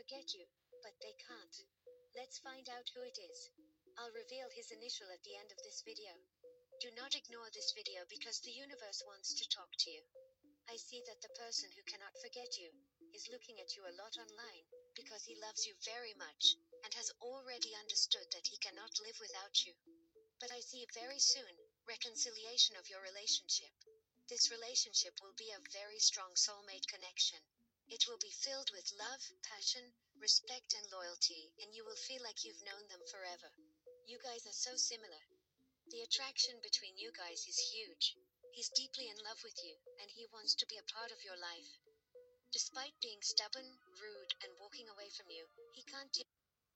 forget you, but they can't. Let's find out who it is. I'll reveal his initial at the end of this video. Do not ignore this video because the universe wants to talk to you. I see that the person who cannot forget you is looking at you a lot online because he loves you very much and has already understood that he cannot live without you. But I see very soon reconciliation of your relationship. This relationship will be a very strong soulmate connection. It will be filled with love, passion, respect, and loyalty, and you will feel like you've known them forever. You guys are so similar. The attraction between you guys is huge. He's deeply in love with you, and he wants to be a part of your life. Despite being stubborn, rude, and walking away from you, he can't take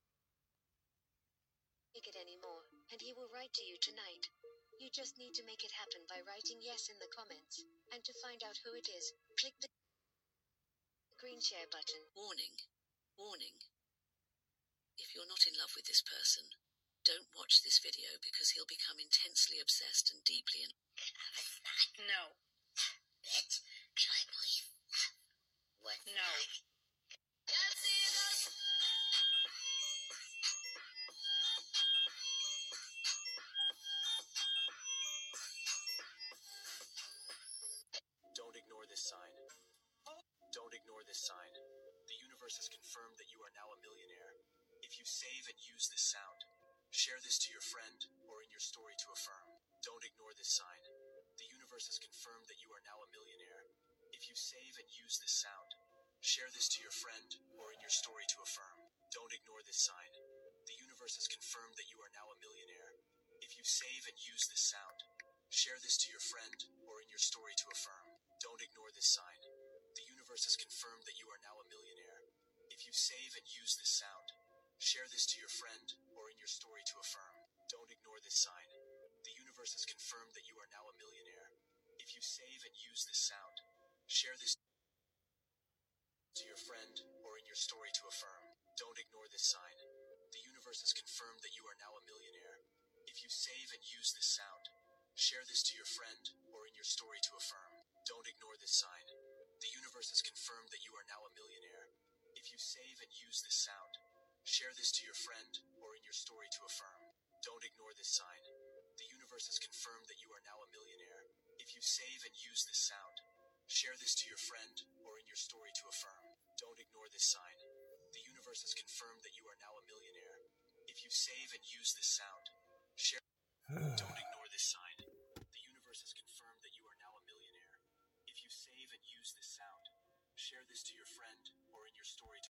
it anymore, and he will write to you tonight. You just need to make it happen by writing yes in the comments. And to find out who it is, click the green share button. Warning. Warning. If you're not in love with this person, don't watch this video because he'll become intensely obsessed and deeply in... No. Bitch, can I please? What? No. Don't ignore this sign. Don't ignore this sign. The universe has confirmed that you are now a millionaire. If you save and use this sound, share this to your friend or in your story to affirm. Don't ignore this sign. The universe has confirmed that you are now a millionaire. If you save and use this sound, share this to your friend or in your story to affirm. Don't ignore this sign. The universe has confirmed that you are now a millionaire. If you save and use this sound, share this to your friend or in your story to affirm. Don't ignore this sign. The universe has confirmed that you are now a millionaire. If you save and use this sound, share this to your friend or in your story to affirm. Don't ignore this sign. The universe has confirmed that you are now a millionaire. If you save and use this sound, share this to your friend or in your story to affirm. Don't ignore this sign. The universe has confirmed that you are now a millionaire. If you save and use this sound, share this to your friend or in your story to affirm. Don't ignore this sign. The universe has confirmed that you are now a millionaire. If you save and use this sound, share this to your friend or in your story to affirm. Don't ignore this sign. The universe has confirmed that you are now a millionaire. If you save and use this sound, share this to your friend or in your story to affirm. Don't ignore this sign. The universe has confirmed that you are now a millionaire. If you save and use this sound, share... Don't ignore this sign. The universe has confirmed that you are now a millionaire. If you save and use this sound, share this to your friend or in your story to